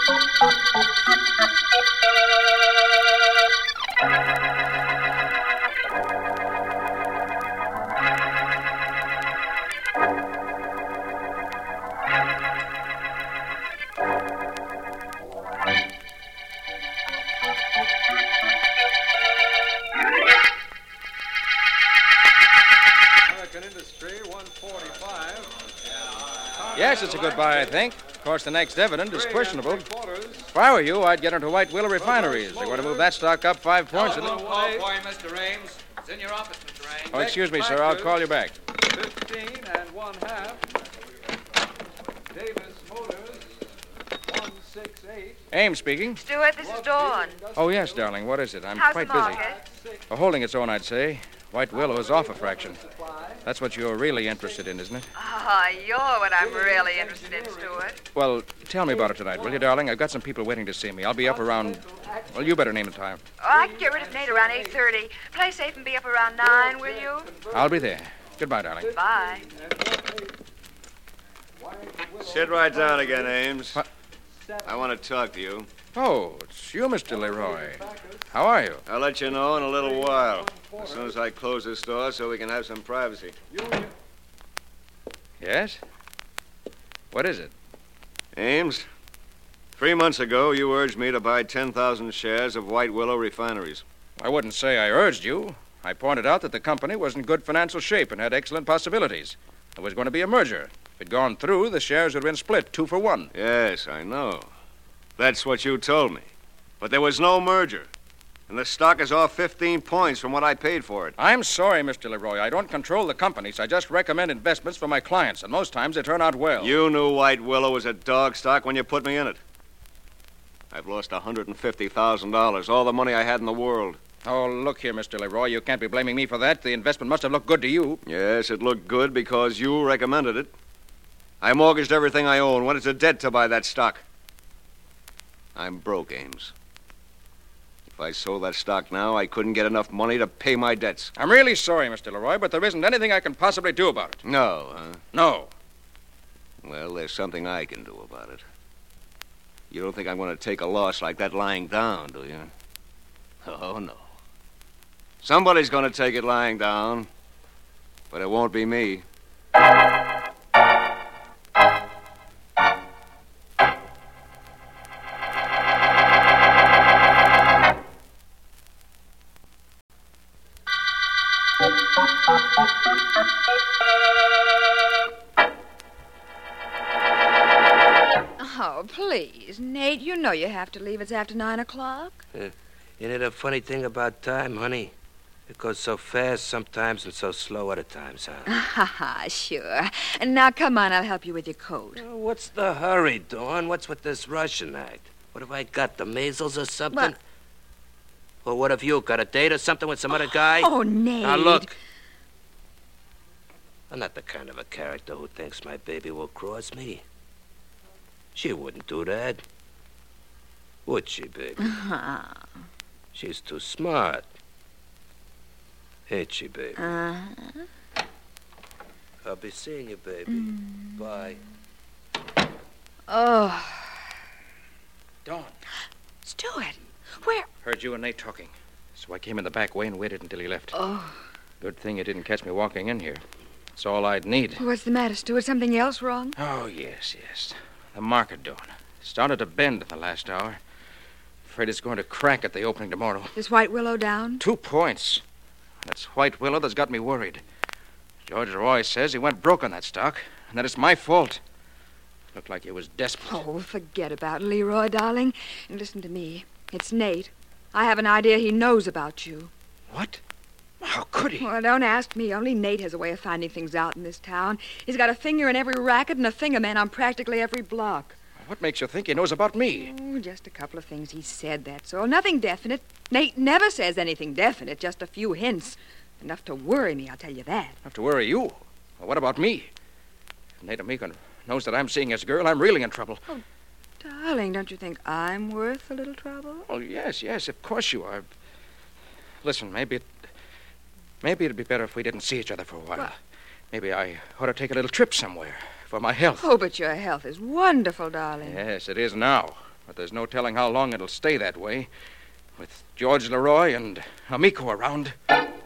Yes, it's a good buy, I think. Of course, the next dividend is questionable. If I were you, I'd get into White Willow Refineries. They're going to move that stock up 5 points. Call for you, Mr. Ames. It's in your office, Mr. Ames. Oh, excuse me, sir. I'll call you back. 15 1/2. Davis Motors, 168. Ames speaking. Stuart, this is Dawn. Oh, yes, darling. What is it? I'm How's quite the busy. market? Holding its own, I'd say. White Willow is off a fraction. That's what you're really interested in, isn't it? Ah, you're what I'm really interested in, Stuart. Well, tell me about it tonight, will you, darling? I've got some people waiting to see me. I'll be up around... Well, you better name the time. Oh, I can get rid of Nate around 8:30. Play safe and be up around 9, will you? I'll be there. Goodbye, darling. Bye. Sit right down again, Ames. What? I want to talk to you. Oh, it's you, Mr. Leroy. How are you? I'll let you know in a little while, as soon as I close this door so we can have some privacy. Yes? What is it? Ames, 3 months ago, you urged me to buy 10,000 shares of White Willow Refineries. I wouldn't say I urged you. I pointed out that the company was in good financial shape and had excellent possibilities. There was going to be a merger. If it had gone through, the shares would have been split 2 for 1. Yes, I know. That's what you told me. But there was no merger. And the stock is off 15 points from what I paid for it. I'm sorry, Mr. Leroy. I don't control the companies. I just recommend investments for my clients, and most times they turn out well. You knew White Willow was a dog stock when you put me in it. I've lost $150,000, all the money I had in the world. Oh, look here, Mr. Leroy. You can't be blaming me for that. The investment must have looked good to you. Yes, it looked good because you recommended it. I mortgaged everything I own, went into debt to buy that stock. I'm broke, Ames. If I sold that stock now, I couldn't get enough money to pay my debts. I'm really sorry, Mr. Leroy, but there isn't anything I can possibly do about it. No, huh? No. Well, there's something I can do about it. You don't think I'm going to take a loss like that lying down, do you? Oh, no. Somebody's going to take it lying down, but it won't be me. Oh, please, Nate, you know you have to leave. It's after 9 o'clock. Isn't it a funny thing about time, honey? It goes so fast sometimes and so slow other times, huh? Ha ha, sure. And now, come on, I'll help you with your coat. Well, what's the hurry, Dawn? What's with this Russian act? What have I got, the measles or something? What? Well, what have you got, a date or something with some other guy? Oh, Nate. Now, look. I'm not the kind of a character who thinks my baby will cross me. She wouldn't do that. Would she, baby? Uh-huh. She's too smart. Ain't she, baby? Uh-huh. I'll be seeing you, baby. Bye. Oh. Dawn. Stuart, where? Heard you and Nate talking. So I came in the back way and waited until he left. Oh. Good thing you didn't catch me walking in here. That's all I'd need. What's the matter, Stuart? Something else wrong? Oh, yes. The market, Dawn. Started to bend in the last hour. Afraid it's going to crack at the opening tomorrow. Is White Willow down? 2 points. That's White Willow that's got me worried. George Roy says he went broke on that stock, and that it's my fault. Looked like he was desperate. Oh, forget about it, Leroy, darling. And listen to me. It's Nate. I have an idea he knows about you. What? How could he? Well, don't ask me. Only Nate has a way of finding things out in this town. He's got a finger in every racket and a fingerman on practically every block. What makes you think he knows about me? Oh, just a couple of things he said, that's all. Nothing definite. Nate never says anything definite, just a few hints. Enough to worry me, I'll tell you that. Enough to worry you? Well, what about me? If Nate Amico knows that I'm seeing his girl, I'm really in trouble. Oh, darling, don't you think I'm worth a little trouble? Oh, yes, of course you are. Listen, maybe it'd be better if we didn't see each other for a while. What? Maybe I ought to take a little trip somewhere for my health. Oh, but your health is wonderful, darling. Yes, it is now. But there's no telling how long it'll stay that way. With George Leroy and Amico around.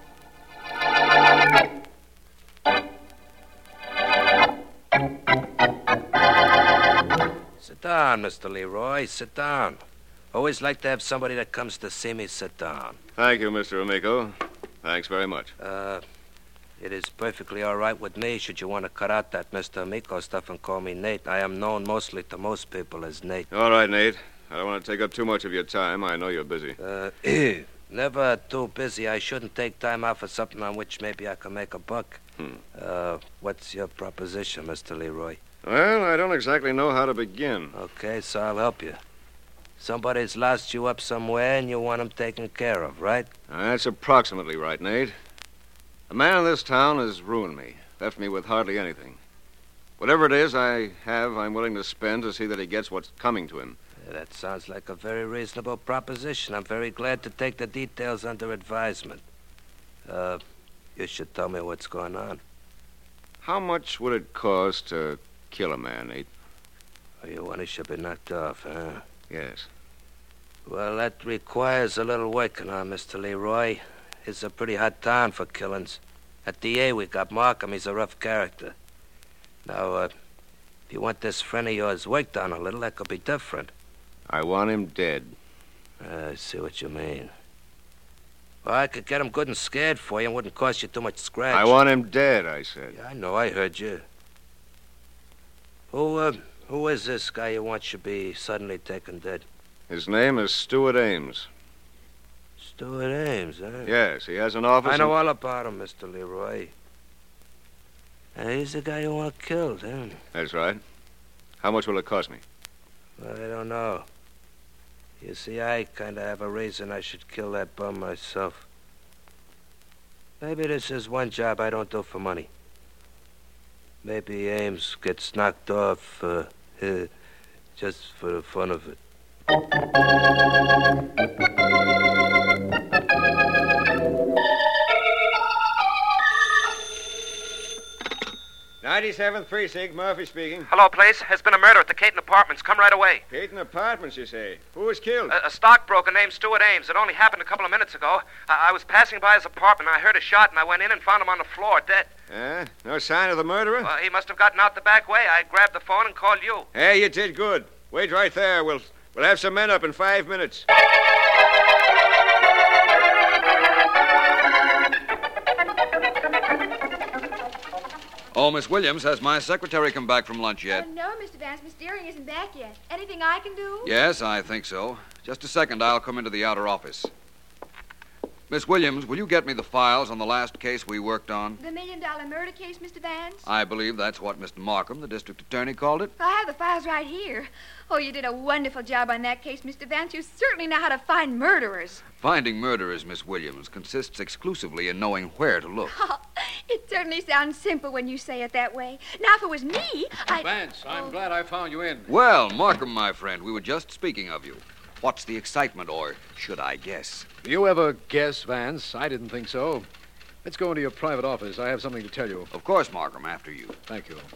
Sit down, Mr. Leroy. Sit down. Always like to have somebody that comes to see me sit down. Thank you, Mr. Amico. Thanks very much. It is perfectly all right with me should you want to cut out that Mr. Amico stuff and call me Nate. I am known mostly to most people as Nate. All right, Nate. I don't want to take up too much of your time. I know you're busy. Never too busy. I shouldn't take time out for something on which maybe I can make a buck. What's your proposition, Mr. Leroy? Well, I don't exactly know how to begin. Okay, so I'll help you. Somebody's lost you up somewhere and you want him taken care of, right? That's approximately right, Nate. A man in this town has ruined me, left me with hardly anything. Whatever it is I have, I'm willing to spend to see that he gets what's coming to him. That sounds like a very reasonable proposition. I'm very glad to take the details under advisement. You should tell me what's going on. How much would it cost to kill a man, Nate? Oh, you want he should be knocked off, huh? Yes. Well, that requires a little working on, Mr. Leroy. It's a pretty hot town for killings. At DA, we got Markham. He's a rough character. Now, if you want this friend of yours worked on a little, that could be different. I want him dead. I see what you mean. Well, I could get him good and scared for you and wouldn't cost you too much scratch. I want him dead, I said. Yeah, I know. I heard you. Who is this guy you want should be suddenly taken dead? His name is Stuart Ames. Stuart Ames, huh? Yes, he has an office. I know all about him, Mr. Leroy. And he's the guy you want killed, huh? That's right. How much will it cost me? I don't know. You see, I kind of have a reason I should kill that bum myself. Maybe this is one job I don't do for money. Maybe Ames gets knocked off just for the fun of it. 97th Precinct, Murphy speaking. Hello, place. There's been a murder at the Caton Apartments. Come right away. Caton Apartments, you say? Who was killed? A stockbroker named Stuart Ames. It only happened a couple of minutes ago. I was passing by his apartment. I heard a shot, and I went in and found him on the floor, dead. No sign of the murderer? Well, he must have gotten out the back way. I grabbed the phone and called you. Hey, you did good. Wait right there. We'll have some men up in 5 minutes. Oh, Miss Williams, has my secretary come back from lunch yet? No, Mr. Vance. Miss Deering isn't back yet. Anything I can do? Yes, I think so. Just a second, I'll come into the outer office. Miss Williams, will you get me the files on the last case we worked on? The $1 million murder case, Mr. Vance? I believe that's what Mr. Markham, the district attorney, called it. I have the files right here. Oh, you did a wonderful job on that case, Mr. Vance. You certainly know how to find murderers. Finding murderers, Miss Williams, consists exclusively in knowing where to look. Oh, it certainly sounds simple when you say it that way. Now, if it was me, Vance, I'm glad I found you in. Well, Markham, my friend, we were just speaking of you. What's the excitement, or should I guess? Do you ever guess, Vance? I didn't think so. Let's go into your private office. I have something to tell you. Of course, Markham, after you. Thank you.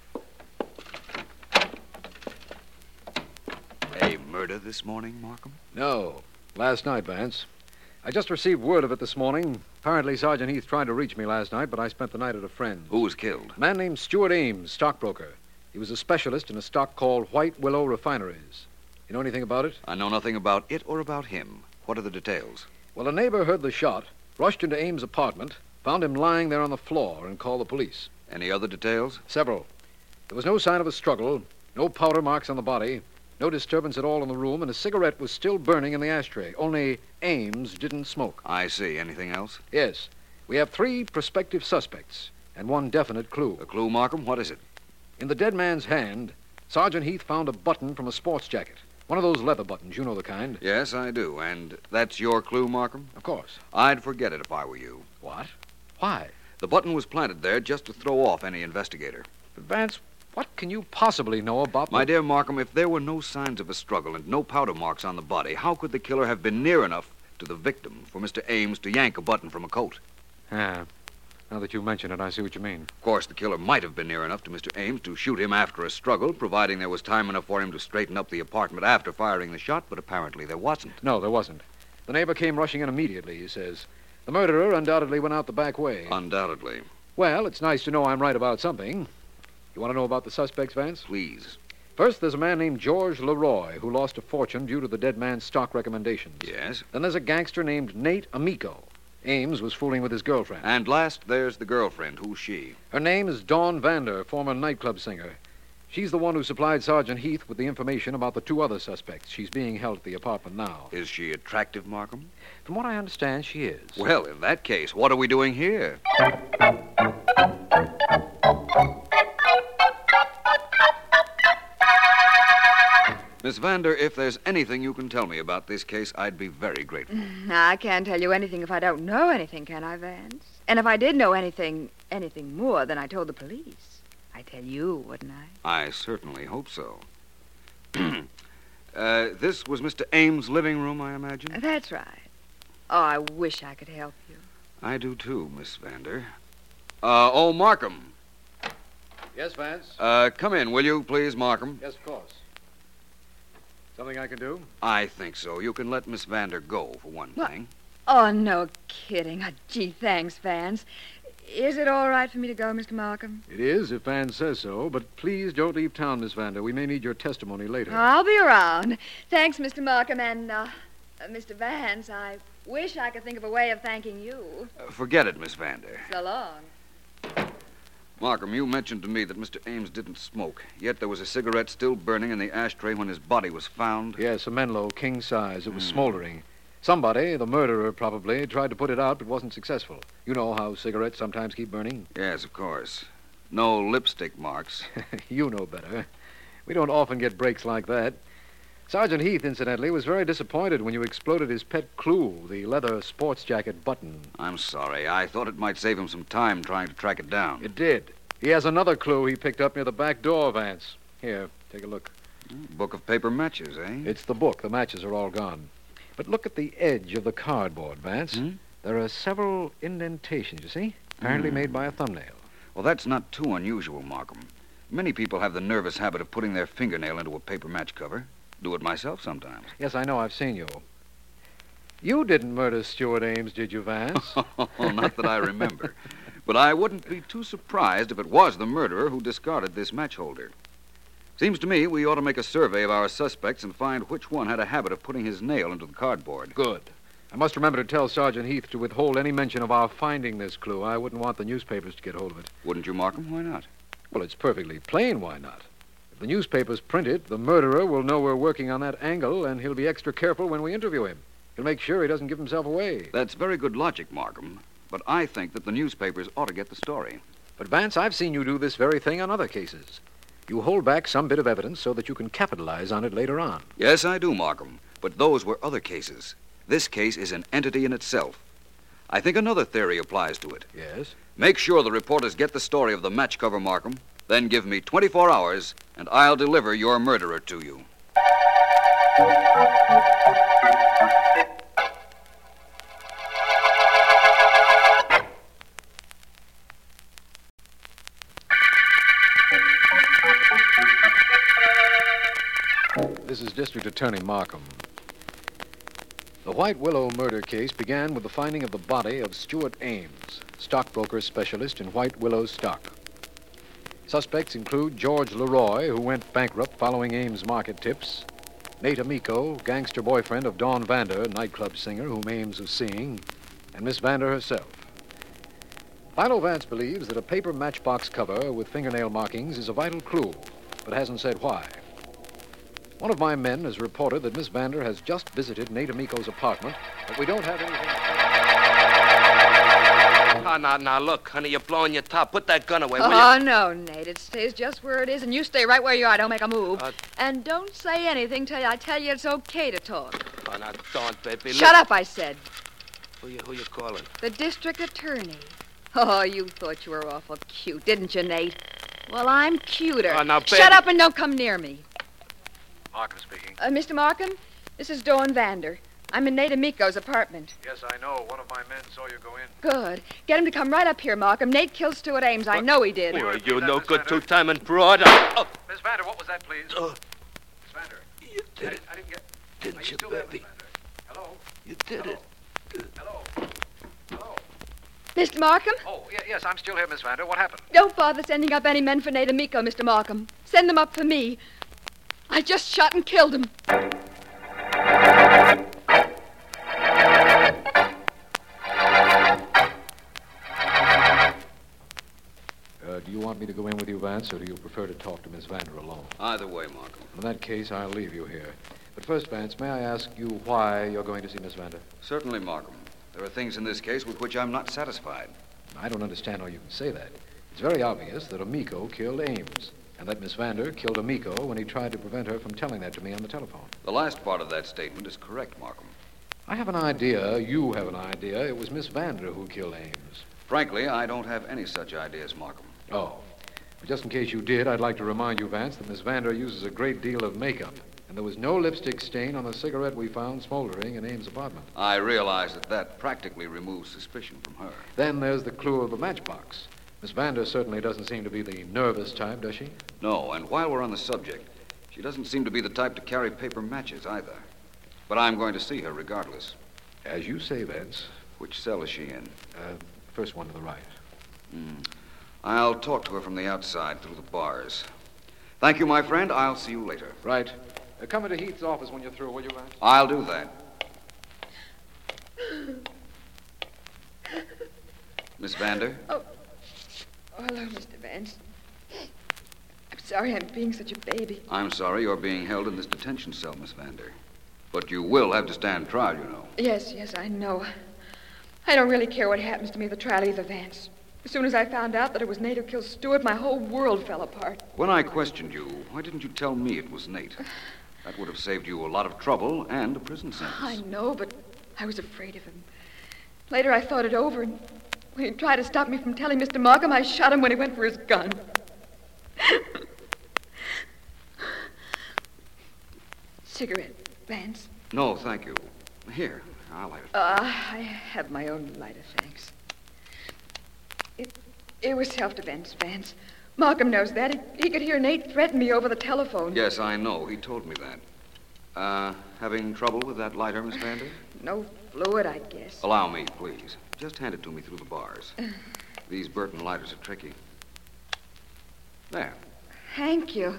A murder this morning, Markham? No. Last night, Vance. I just received word of it this morning. Apparently, Sergeant Heath tried to reach me last night, but I spent the night at a friend's. Who was killed? A man named Stuart Ames, stockbroker. He was a specialist in a stock called White Willow Refineries. You know anything about it? I know nothing about it or about him. What are the details? Well, a neighbor heard the shot, rushed into Ames' apartment, found him lying there on the floor, and called the police. Any other details? Several. There was no sign of a struggle, no powder marks on the body, no disturbance at all in the room, and a cigarette was still burning in the ashtray. Only Ames didn't smoke. I see. Anything else? Yes. We have 3 prospective suspects and 1 definite clue. A clue, Markham? What is it? In the dead man's hand, Sergeant Heath found a button from a sports jacket. One of those leather buttons. You know the kind. Yes, I do. And that's your clue, Markham? Of course. I'd forget it if I were you. What? Why? The button was planted there just to throw off any investigator. But Vance, what can you possibly know about... My dear Markham, if there were no signs of a struggle and no powder marks on the body, how could the killer have been near enough to the victim for Mr. Ames to yank a button from a coat? I Now that you mention it, I see what you mean. Of course, the killer might have been near enough to Mr. Ames to shoot him after a struggle, providing there was time enough for him to straighten up the apartment after firing the shot, but apparently there wasn't. No, there wasn't. The neighbor came rushing in immediately, he says. The murderer undoubtedly went out the back way. Undoubtedly. Well, it's nice to know I'm right about something. You want to know about the suspects, Vance? Please. First, there's a man named George Leroy who lost a fortune due to the dead man's stock recommendations. Yes. Then there's a gangster named Nate Amico. Ames was fooling with his girlfriend. And last, there's the girlfriend. Who's she? Her name is Dawn Vander, former nightclub singer. She's the one who supplied Sergeant Heath with the information about the two other suspects. She's being held at the apartment now. Is she attractive, Markham? From what I understand, she is. Well, in that case, what are we doing here? Miss Vander, if there's anything you can tell me about this case, I'd be very grateful. I can't tell you anything if I don't know anything, can I, Vance? And if I did know anything more than I told the police, I'd tell you, wouldn't I? I certainly hope so. This was Mr. Ames' living room, I imagine? That's right. Oh, I wish I could help you. I do too, Miss Vander. Markham. Yes, Vance? Come in, will you, please, Markham? Yes, of course. Something I can do? I think so. You can let Miss Vander go, for one thing. Oh, no kidding. Gee, thanks, Vance. Is it all right for me to go, Mr. Markham? It is, if Vance says so. But please don't leave town, Miss Vander. We may need your testimony later. I'll be around. Thanks, Mr. Markham. And, Mr. Vance, I wish I could think of a way of thanking you. Forget it, Miss Vander. So long. Markham, you mentioned to me that Mr. Ames didn't smoke, yet there was a cigarette still burning in the ashtray when his body was found. Yes, a Menlo, king size. It was smoldering. Somebody, the murderer probably, tried to put it out but wasn't successful. You know how cigarettes sometimes keep burning? Yes, of course. No lipstick marks. You know better. We don't often get breaks like that. Sergeant Heath, incidentally, was very disappointed when you exploded his pet clue, the leather sports jacket button. I'm sorry. I thought it might save him some time trying to track it down. It did. He has another clue he picked up near the back door, Vance. Here, take a look. Book of paper matches, eh? It's the book. The matches are all gone. But look at the edge of the cardboard, Vance. There are several indentations, you see? Apparently made by a thumbnail. Well, that's not too unusual, Markham. Many people have the nervous habit of putting their fingernail into a paper match cover. Do it myself sometimes. Yes, I know. I've seen you. You didn't murder Stuart Ames, did you, Vance? Not that I remember. But I wouldn't be too surprised if it was the murderer who discarded this match holder. Seems to me we ought to make a survey of our suspects and find which one had a habit of putting his nail into the cardboard. Good. I must remember to tell Sergeant Heath to withhold any mention of our finding this clue. I wouldn't want the newspapers to get hold of it. Wouldn't you, Markham? Why not? Well, it's perfectly plain why not. If the newspapers print it, the murderer will know we're working on that angle, and he'll be extra careful when we interview him. He'll make sure he doesn't give himself away. That's very good logic, Markham. But I think that the newspapers ought to get the story. But, Vance, I've seen you do this very thing on other cases. You hold back some bit of evidence so that you can capitalize on it later on. Yes, I do, Markham. But those were other cases. This case is an entity in itself. I think another theory applies to it. Yes? Make sure the reporters get the story of the match cover, Markham. Then give me 24 hours, and I'll deliver your murderer to you. This is District Attorney Markham. The White Willow murder case began with the finding of the body of Stuart Ames, stockbroker specialist in White Willow stock. Suspects include George Leroy, who went bankrupt following Ames' market tips, Nate Amico, gangster boyfriend of Dawn Vander, nightclub singer whom Ames was seeing, and Miss Vander herself. Philo Vance believes that a paper matchbox cover with fingernail markings is a vital clue, but hasn't said why. One of my men has reported that Miss Vander has just visited Nate Amico's apartment, but we don't have anything. Now, look, honey, you're blowing your top. Put that gun away, will Oh, you? no, Nate. It stays just where it is, and you stay right where you are. Don't make a move. And don't say anything till I tell you it's okay to talk. Oh, now, don't, baby. Shut up, I said. Who you calling? The district attorney. Oh, you thought you were awful cute, didn't you, Nate? Well, I'm cuter. Oh, now, baby. Shut up and don't come near me. Markham speaking. Mr. Markham, this is Dawn Vander. I'm in Nate Amico's apartment. Yes, I know. One of my men saw you go in. Good. Get him to come right up here, Markham. Nate killed Stuart Ames. I know he did. Well, you no good two-timing broad. Oh. Miss Vander, what was that, please? Miss Vander. You did it. I didn't get... Didn't you, baby? Hello? You did it. Hello? Hello? Mr. Markham? Oh, yes, I'm still here, Miss Vander. What happened? Don't bother sending up any men for Nate Amico, Mr. Markham. Send them up for me. I just shot and killed him. Do you want me to go in with you, Vance, or do you prefer to talk to Miss Vander alone? Either way, Markham. In that case, I'll leave you here. But first, Vance, may I ask you why you're going to see Miss Vander? Certainly, Markham. There are things in this case with which I'm not satisfied. I don't understand how you can say that. It's very obvious that Amico killed Ames, and that Miss Vander killed Amico when he tried to prevent her from telling that to me on the telephone. The last part of that statement is correct, Markham. I have an idea, you have an idea, it was Miss Vander who killed Ames. Frankly, I don't have any such ideas, Markham. Oh. But just in case you did, I'd like to remind you, Vance, that Miss Vander uses a great deal of makeup, and there was no lipstick stain on the cigarette we found smoldering in Ames' apartment. I realize that practically removes suspicion from her. Then there's the clue of the matchbox. Miss Vander certainly doesn't seem to be the nervous type, does she? No, and while we're on the subject, she doesn't seem to be the type to carry paper matches either. But I'm going to see her regardless. As you say, Vance. Which cell is she in? First one to the right. I'll talk to her from the outside through the bars. Thank you, my friend. I'll see you later. Right. Come into Heath's office when you're through, will you, Vance? I'll do that. Miss Vander? Oh, hello, Mr. Vance. I'm sorry I'm being such a baby. I'm sorry you're being held in this detention cell, Miss Vander. But you will have to stand trial, you know. Yes, I know. I don't really care what happens to me at the trial either, Vance. As soon as I found out that it was Nate who killed Stuart, my whole world fell apart. When I questioned you, why didn't you tell me it was Nate? That would have saved you a lot of trouble and a prison sentence. I know, but I was afraid of him. Later, I thought it over, and when he tried to stop me from telling Mr. Markham, I shot him when he went for his gun. Cigarette, Vance? No, thank you. Here, I'll light it. I have my own lighter, thanks. It was self-defense, Vance. Markham knows that. He could hear Nate threaten me over the telephone. Yes, I know. He told me that. Having trouble with that lighter, Miss Vander? No fluid, I guess. Allow me, please. Just hand it to me through the bars. These Burton lighters are tricky. There. Thank you.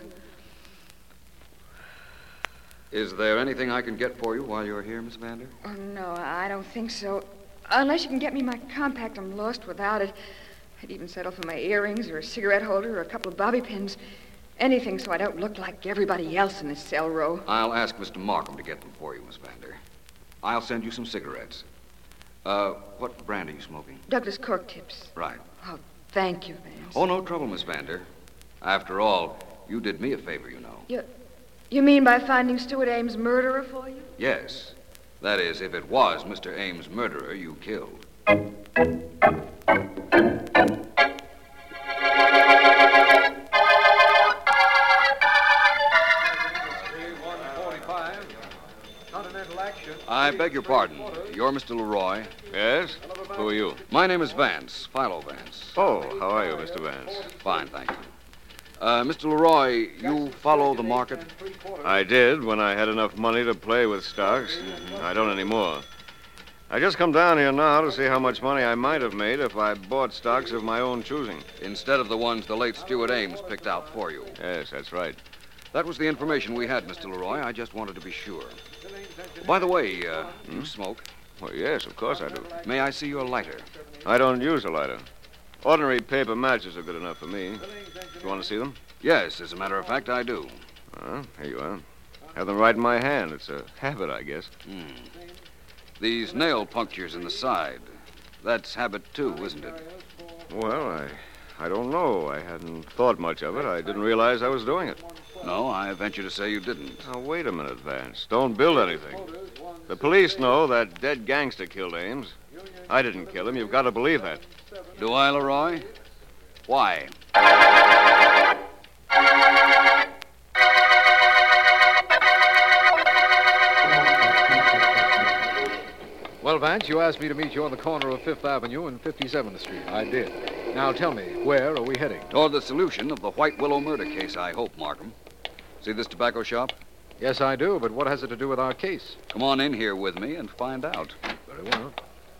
Is there anything I can get for you while you're here, Miss Vander? Oh, no, I don't think so. Unless you can get me my compact, I'm lost without it. I'd even settle for my earrings or a cigarette holder or a couple of bobby pins. Anything so I don't look like everybody else in this cell row. I'll ask Mr. Markham to get them for you, Miss Vander. I'll send you some cigarettes. What brand are you smoking? Douglas Cork Tips. Right. Oh, thank you, Vance. Oh, no trouble, Miss Vander. After all, you did me a favor, you know. You mean by finding Stuart Ames' murderer for you? Yes. That is, if it was Mr. Ames' murderer you killed. I beg your pardon. You're Mr. Leroy? Yes? Who are you? My name is Vance, Philo Vance. Oh, how are you, Mr. Vance? Fine, thank you. Mr. Leroy, you follow the market? I did when I had enough money to play with stocks. I don't anymore. I just come down here now to see how much money I might have made if I bought stocks of my own choosing. Instead of the ones the late Stuart Ames picked out for you. Yes, that's right. That was the information we had, Mr. Leroy. I just wanted to be sure. By the way, you smoke? Well, yes, of course I do. May I see your lighter? I don't use a lighter. Ordinary paper matches are good enough for me. You want to see them? Yes, as a matter of fact, I do. Here you are. Have them right in my hand. It's a habit, I guess. These nail punctures in the side. That's habit, too, isn't it? Well, I don't know. I hadn't thought much of it. I didn't realize I was doing it. No, I venture to say you didn't. Now, wait a minute, Vance. Don't build anything. The police know that dead gangster killed Ames. I didn't kill him. You've got to believe that. Do I, Leroy? Why? Well, Vance, you asked me to meet you on the corner of 5th Avenue and 57th Street. I did. Now tell me, where are we heading? Toward the solution of the White Willow murder case, I hope, Markham. See this tobacco shop? Yes, I do, but what has it to do with our case? Come on in here with me and find out. Very well.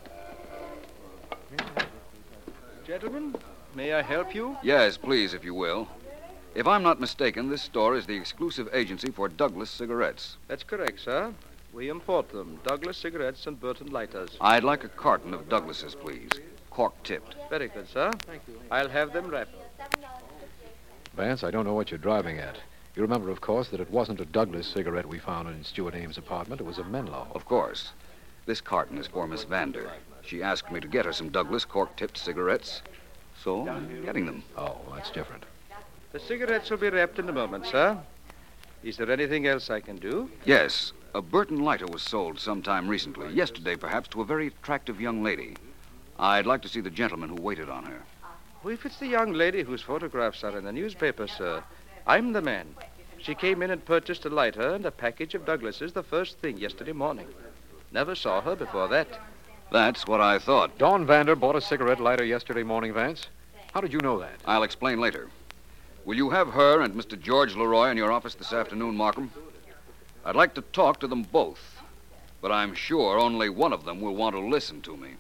Gentlemen, may I help you? Yes, please, if you will. If I'm not mistaken, this store is the exclusive agency for Douglas cigarettes. That's correct, sir. We import them. Douglas cigarettes and Burton lighters. I'd like a carton of Douglas's, please. Cork-tipped. Very good, sir. Thank you. I'll have them wrapped. Vance, I don't know what you're driving at. You remember, of course, that it wasn't a Douglas cigarette we found in Stuart Ames' apartment. It was a Menlo. Of course. This carton is for Miss Vander. She asked me to get her some Douglas cork-tipped cigarettes, so I'm getting them. Oh, that's different. The cigarettes will be wrapped in a moment, sir. Is there anything else I can do? Yes. A Burton lighter was sold sometime recently, yesterday perhaps, to a very attractive young lady. I'd like to see the gentleman who waited on her. Well, if it's the young lady whose photographs are in the newspaper, sir, I'm the man. She came in and purchased a lighter and a package of Douglas's the first thing yesterday morning. Never saw her before that. That's what I thought. Dawn Vander bought a cigarette lighter yesterday morning, Vance. How did you know that? I'll explain later. Will you have her and Mr. George Leroy in your office this afternoon, Markham? I'd like to talk to them both, but I'm sure only one of them will want to listen to me.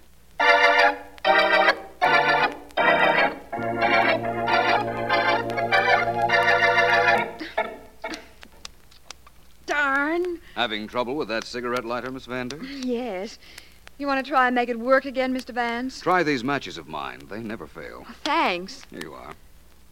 Darn. Having trouble with that cigarette lighter, Miss Vander? Yes. You want to try and make it work again, Mr. Vance? Try these matches of mine. They never fail. Oh, thanks. Here you are.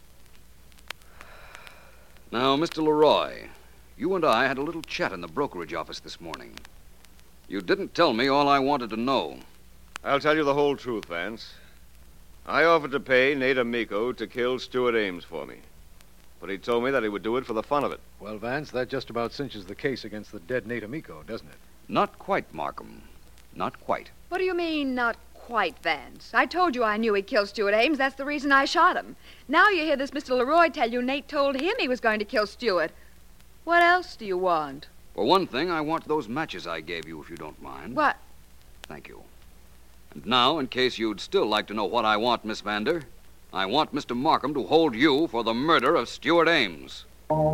Now, Mr. Leroy, you and I had a little chat in the brokerage office this morning. You didn't tell me all I wanted to know. I'll tell you the whole truth, Vance. I offered to pay Nate Amico to kill Stuart Ames for me. But he told me that he would do it for the fun of it. Well, Vance, that just about cinches the case against the dead Nate Amico, doesn't it? Not quite, Markham. Not quite. What do you mean, not quite, Vance? I told you I knew he'd kill Stuart Ames. That's the reason I shot him. Now you hear this Mr. Leroy tell you Nate told him he was going to kill Stuart. What else do you want? For one thing, I want those matches I gave you, if you don't mind. What? Thank you. And now, in case you'd still like to know what I want, Miss Vander, I want Mr. Markham to hold you for the murder of Stuart Ames.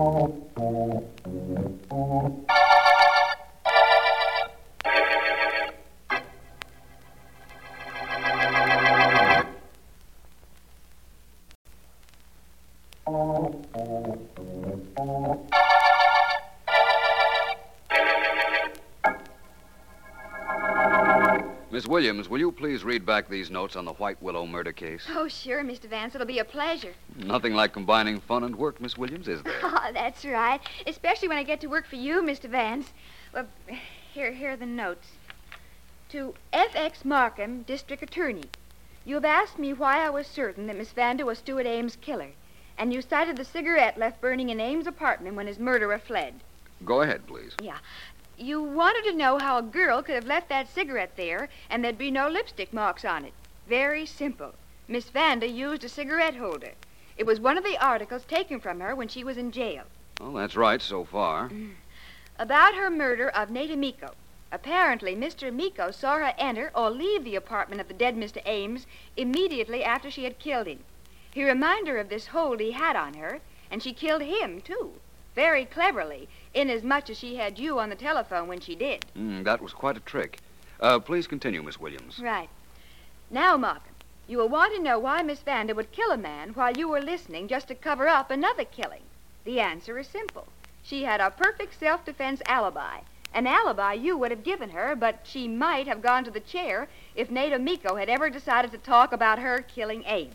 Miss Williams, will you please read back these notes on the White Willow murder case? Oh, sure, Mr. Vance. It'll be a pleasure. Nothing like combining fun and work, Miss Williams, is there? Oh, that's right. Especially when I get to work for you, Mr. Vance. Well, here are the notes. To F.X. Markham, District Attorney. You have asked me why I was certain that Miss Vander was Stuart Ames' killer, and you cited the cigarette left burning in Ames' apartment when his murderer fled. Go ahead, please. Yeah. You wanted to know how a girl could have left that cigarette there and there'd be no lipstick marks on it. Very simple. Miss Vander used a cigarette holder. It was one of the articles taken from her when she was in jail. Well, that's right so far. About her murder of Nate Amico. Apparently, Mr. Amico saw her enter or leave the apartment of the dead Mr. Ames immediately after she had killed him. He reminded her of this hold he had on her, and she killed him, too. Very cleverly, inasmuch as she had you on the telephone when she did. That was quite a trick. Please continue, Miss Williams. Right. Now, Markham, you will want to know why Miss Vander would kill a man while you were listening just to cover up another killing. The answer is simple. She had a perfect self-defense alibi. An alibi you would have given her, but she might have gone to the chair if Nate Amico had ever decided to talk about her killing Ames.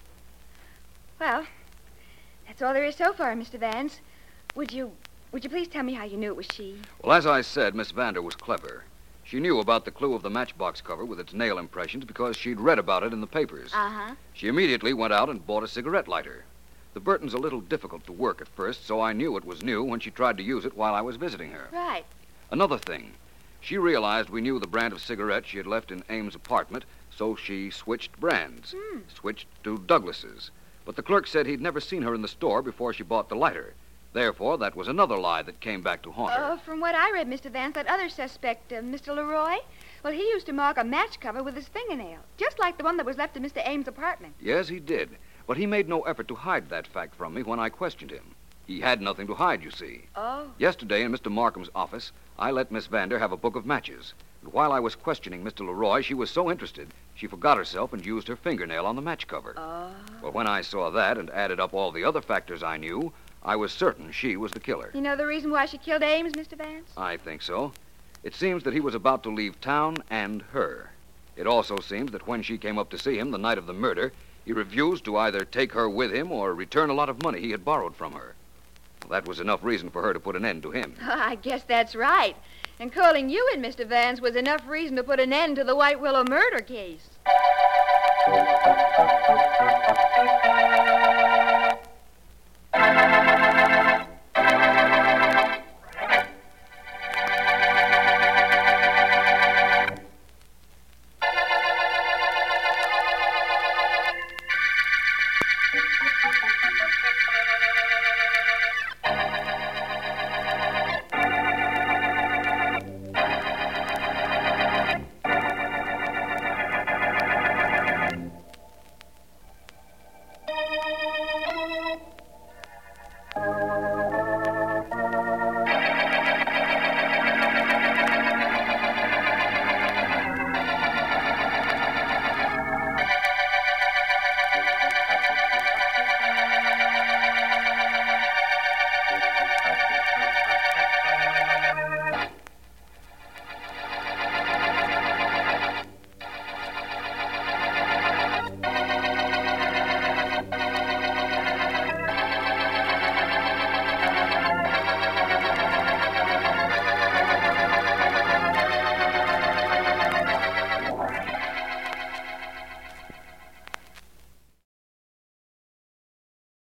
Well, that's all there is so far, Mr. Vance. Would you please tell me how you knew it was she? Well, as I said, Miss Vander was clever. She knew about the clue of the matchbox cover with its nail impressions because she'd read about it in the papers. Uh-huh. She immediately went out and bought a cigarette lighter. The Burton's a little difficult to work at first, so I knew it was new when she tried to use it while I was visiting her. Right. Another thing, she realized we knew the brand of cigarette she had left in Ames' apartment, so she switched brands. Switched to Douglas's. But the clerk said he'd never seen her in the store before she bought the lighter. Therefore, that was another lie that came back to haunt her. From what I read, Mr. Vance, that other suspect, Mr. Leroy, Well, he used to mark a match cover with his fingernail, just like the one that was left in Mr. Ames' apartment. Yes, he did. But he made no effort to hide that fact from me when I questioned him. He had nothing to hide, you see. Oh. Yesterday in Mr. Markham's office, I let Miss Vander have a book of matches. And while I was questioning Mr. Leroy, she was so interested, she forgot herself and used her fingernail on the match cover. Oh. Well, when I saw that and added up all the other factors I knew, I was certain she was the killer. You know the reason why she killed Ames, Mr. Vance? I think so. It seems that he was about to leave town and her. It also seems that when she came up to see him the night of the murder, he refused to either take her with him or return a lot of money he had borrowed from her. Well, that was enough reason for her to put an end to him. I guess that's right. And calling you in, Mr. Vance, was enough reason to put an end to the White Willow murder case.